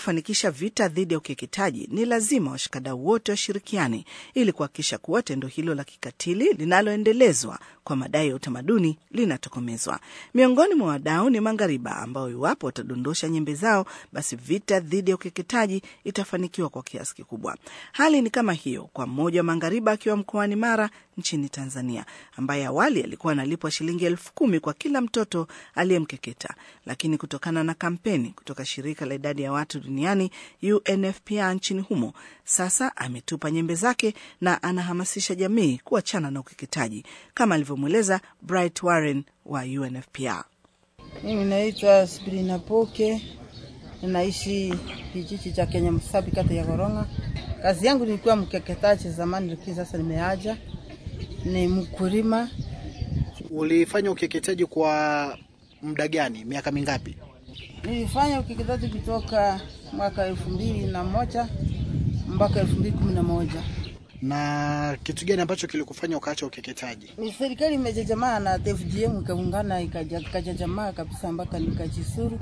kufanikisha vita dhidi ya ukeketaji, ni lazima washikadau wote washirikiane ili kuhakikisha kuwa tendo hilo la kikatili linaloendelezwa kwa madai ya utamaduni linatokomezwa. Miongoni mwa wadau ni Mangariba ambao iwapo watadondosha nyembe zao, basi vita dhidi ya ukeketaji itafanikiwa kwa kiasi kikubwa. Hali ni kama hiyo kwa mmoja wa Mangariba akiwa mkoani Mara nchini Tanzania, ambaye awali alikuwa analipwa shilingi 10,000 kwa kila mtoto aliyemkeketa, lakini kutokana na kampeni kutoka shirika la idadi ya watu duniani UNFPA nchini humo, sasa ametupa nyembe zake na anahamasisha jamii kuachana na ukeketaji, kama alivyomweleza Bright Warren wa UNFPA. Mimi naitwa Sabrina Poke, naishi kijiji cha Kenya Msabi, kata ya Goronga. Kazi yangu nilikuwa mkeketaji zamani, lakini sasa nimeacha, ni mkulima. Ulifanya ukeketaji kwa muda gani? Miaka mingapi? Nilifanya ukeketaji kutoka mwaka 2001 mpaka 2011. Na kitu gani ambacho kilikufanya ukaacha ukeketaji? Ni serikali imejajamaa na FGM ikaungana ikajajamaa kabisa mpaka nikajisuru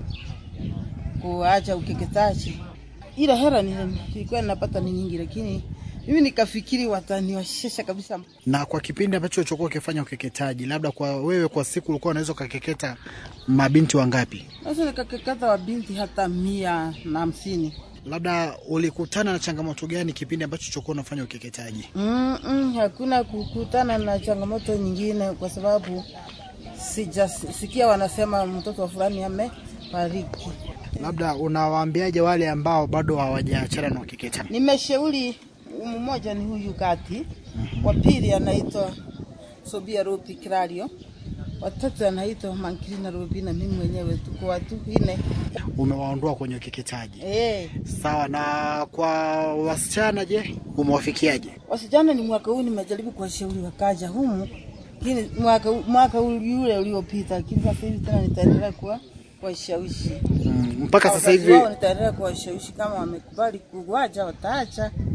kuacha ukeketaji. Ila hera nilikuwa napata ni nyingi, lakini mimi nikafikiri wataniwashesha kabisa. Na kwa kipindi ambacho ulichokuwa ukifanya ukeketaji, labda kwa wewe kwa siku ulikuwa unaweza kukeketa mabinti wangapi? Sasa nikakeketa wabinti hata 150. Labda ulikutana na changamoto gani kipindi ambacho ulichokuwa unafanya ukeketaji? Hakuna kukutana na changamoto nyingine, kwa sababu sijasikia wanasema mtoto wa fulani amefariki. Labda unawaambiaje wale ambao bado hawajaachana na ukeketaji? Nimeshauri mmoja ni huyu kati, wa pili anaitwa Sobia Ropi Krario, watatu anaitwa Mankirina Robi, na mimi mwenyewe tuko watu 4. Umewaondoa kwenye ukeketaji? Sawa. Na kwa wasichana je, umewafikiaje? Wasichana ni mwaka huu nimejaribu kuwashauri wakaja humu, lakini mwaka yule uliopita, lakini sasa hivi tena nitaendelea kuwashawishi. Mpaka sasa hivi nitaendelea kuwashawishi, kama wamekubali kuacha wataacha.